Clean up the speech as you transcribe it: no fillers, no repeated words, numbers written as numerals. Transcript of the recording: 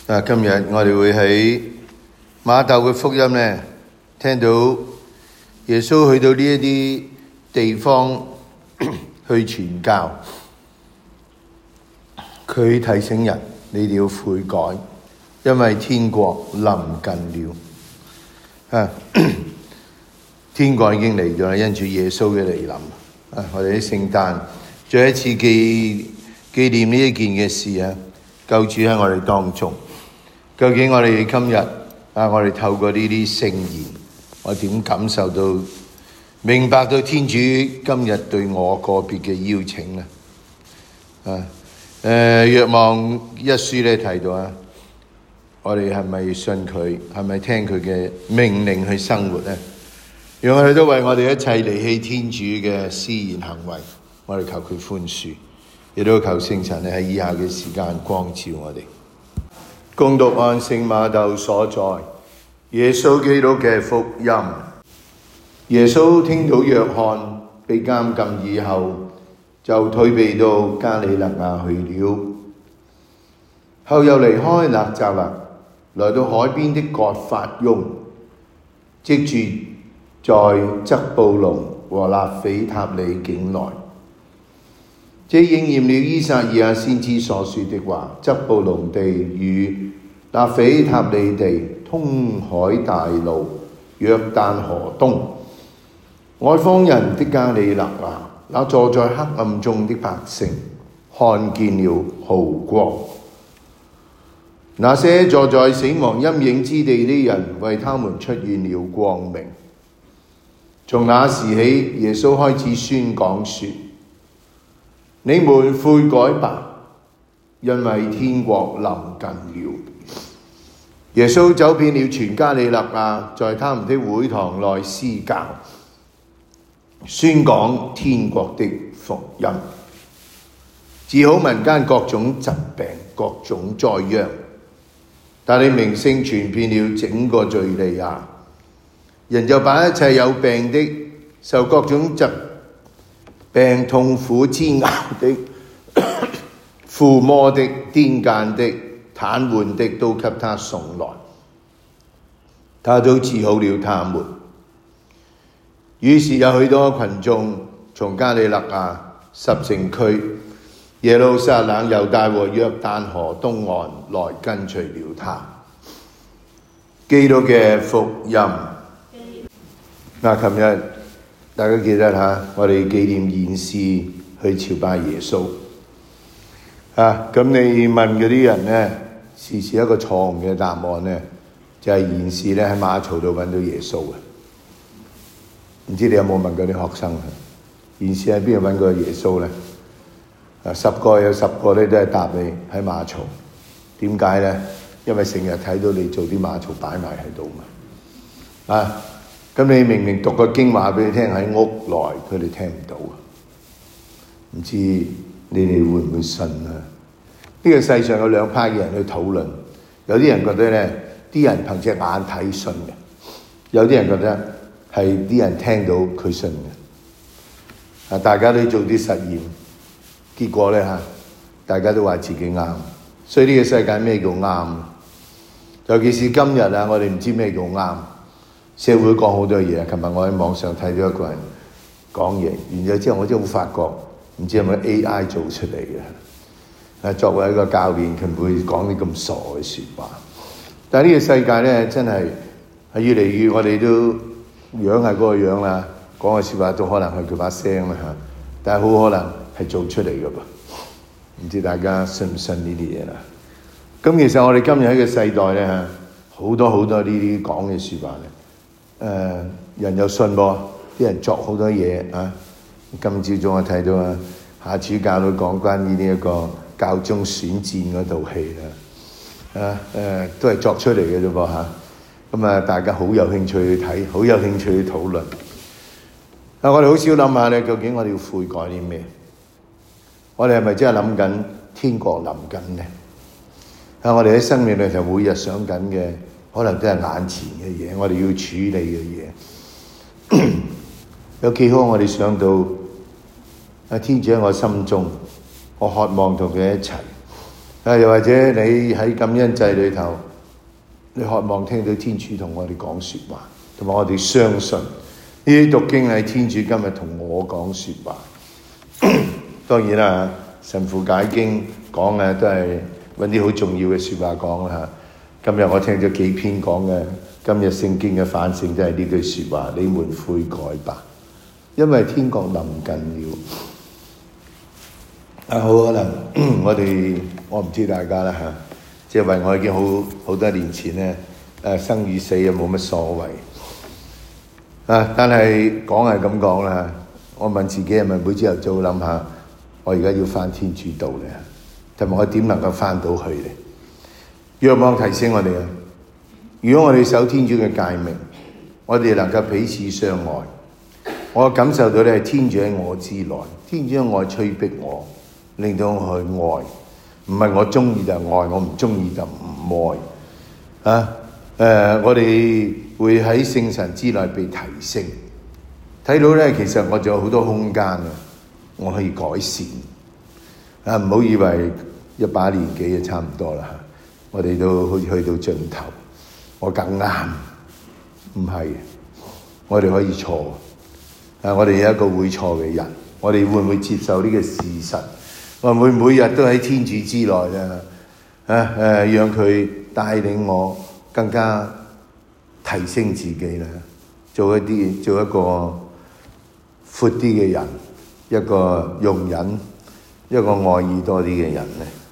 今日我哋會喺馬竇嘅福音呢，聽到耶穌去到呢一啲地方去傳教，佢提醒人：你哋要悔改，因為天國臨近了。天國已經嚟咗，因住耶穌嘅嚟臨。我哋喺聖誕再一次紀念呢一件嘅事啊！救主喺我哋當中。究竟我哋今日我哋透過呢啲聖言，我點感受到、明白到天主今日對我個別嘅邀請呢？若望一書咧提到我哋係咪信佢，係咪聽佢嘅命令去生活呢？讓我哋都為我哋一切離棄天主嘅思言行為，我哋求佢寬恕，亦都求聖神喺以下嘅時間光照我哋。恭讀按聖馬竇所載耶穌基督嘅福音。耶穌聽到約翰被監禁以後，就退避到加里肋亞去了。後又離開納匝肋，來到海邊的葛法翁，即住在則布隆和納斐塔里境內。這應驗了依撒意亞先知所說的話：則布隆地與納斐塔里地，通海大路，約旦河東，外方人的加里肋亞，那坐在黑暗中的百姓看見了浩光。那些坐在死亡陰影之地的人，為他們出現了光明。從那時起，耶穌開始宣講說：你們悔改吧，因為天國臨近了。耶穌走遍了全加里肋亞，在他們的會堂內施教，宣講天國的福音，治好民間各種疾病、各種災殃。但你名聲傳遍了整個敘利亞，人就把一切有病的、受各種疾病痛苦煎熬的、附魔的、癲癇的、癱瘓的都給他送來，他都治好了他們。於是有許多群眾從加里肋亞、十城區、耶路撒冷、猶大和約旦河東岸來跟隨了他。基督嘅福音。琴日大家記得我哋紀念賢士去朝拜耶穌。咁你問嗰啲人呢，時時一個錯誤嘅答案呢，就係賢士咧喺馬槽度揾到耶穌嘅。唔知你有冇問過啲學生賢士喺邊度揾過耶穌呢？10個有10個咧都係答你喺馬槽。點解呢？因為成日睇到你做啲馬槽擺埋喺度嘛。咁你明明讀個經話俾你聽，喺屋內佢哋聽唔到。唔知你哋會唔會信啊？呢個世上有兩派嘅人去討論，有啲人覺得呢啲人憑隻眼睇信嘅，有啲人覺得係啲人聽到佢信嘅。大家都做啲實驗，結果呢，大家都話自己啱。所以呢個世界咩叫啱？尤其是今日我哋唔知咩叫啱。社會講好多嘢。琴日我喺網上睇到一個人講嘢，完咗之後我真係好發覺，唔知係咪 AI 做出嚟嘅。作為一個教練，佢唔會講啲咁傻嘅説話。但係呢個世界呢，真係越嚟越，我哋都樣係嗰個樣啦，講嘅説話都可能係佢把聲啦嚇，但係好可能係做出嚟嘅噃。唔知大家信唔信呢啲嘢啦？咁其實我哋今日喺個世代呢，好多呢啲講嘅説話呢，人又信喎，啲人作好多嘢啊。今朝早我睇到夏主教都講關於呢一個教宗選戰嗰套戲啦，都係作出嚟嘅啫噃嚇。咁大家好有興趣去睇，好有興趣去討論。我哋好少諗下咧，究竟我哋要悔改啲咩？我哋係咪真係諗緊天國臨近呢？我哋喺生命裏頭每日想緊嘅，可能都係眼前嘅嘢，我哋要處理嘅嘢。有幾好我哋想到天主喺我心中，我渴望同佢一齊。 又或者你喺感恩祭裏頭，你渴望聽到天主同我哋講說話，同埋我哋相信呢啲讀經係天主今日同我講說話。當然啦，神父解經講嘅都係揾啲好重要嘅說話講啦。今日我聽咗幾篇講嘅，今日聖經嘅反省都係呢句說話：你們悔改吧，因為天國臨近了。好可能我唔知大家啦嚇，即係為我已經好多年前咧，生與死又冇乜所謂但係講係咁講啦。我問自己係咪每朝頭早諗下，我而家要返天主道咧，同埋我點能夠返到去咧？若望提醒我哋如果我哋守天主嘅誡命，我哋能夠彼此相愛。我感受到咧，天主喺我之內，天主嘅愛催逼我，令到我去愛，唔係我中意就愛，我唔中意就唔愛我哋會喺聖神之內被提升，睇到咧，其實我仲有好多空間我可以改善唔好以為一把年紀就差唔多啦，我哋都好似去到盡頭，我更啱，唔係，我哋可以錯我哋有一個會錯嘅人，我哋會唔會接受呢個事實？會唔會每日都喺天主之內咧？讓佢帶領我更加提升自己咧，做一個闊啲嘅人，一個容忍，一個愛意多啲嘅人咧。